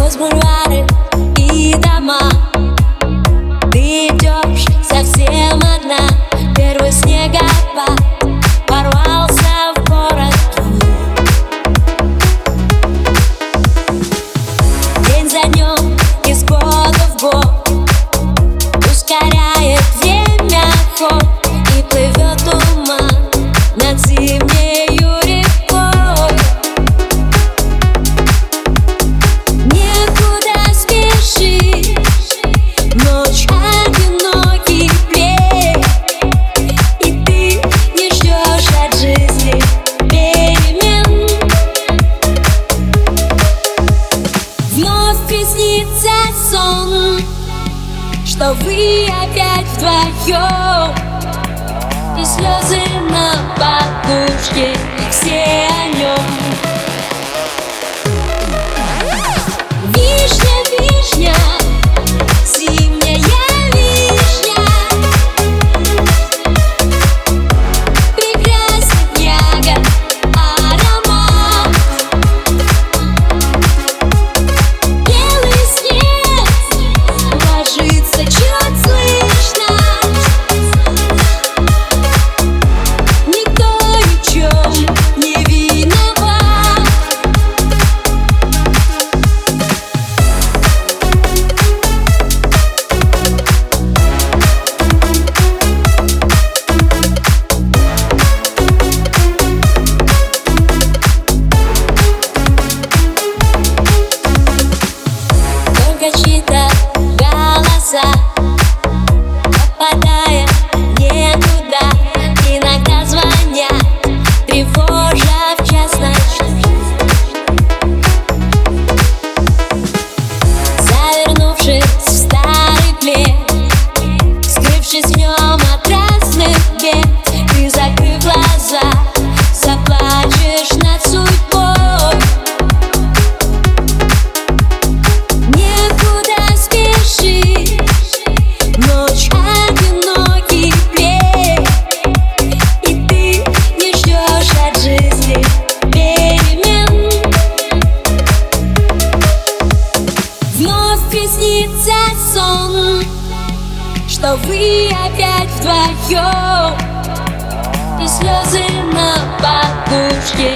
сквозь бульвары и дома. Ты идешь совсем одна. Первый снегопад ворвался в город твой. День за днем, из года в год, ускоряет время ход, и плывет туман над зимнею рекой. Некуда спешишь, ночь одинокий плен, и ты не ждешь от жизни перемен. Вновь приснится сон, что вы опять вдвоем, и слезы на подушке, все о нем. Вишня, вишня, зимняя вишня, прекрасен ягод аромат. Белый снег ложится чуть слышно, никто ни в чем не виноват. Только чьи-то голоса, попадая не туда, иногда звонят, тревожа в час ночи. Завернувшись в старый плед, скрывшись в нем от разных бед, ты, закрыв глаза, заплачешь над судьбой. Некуда спешишь, ночь одинокий плен, и ты не ждешь от жизни перемен. Вновь приснится сон, что вы опять вдвоем, и слезы на подушке,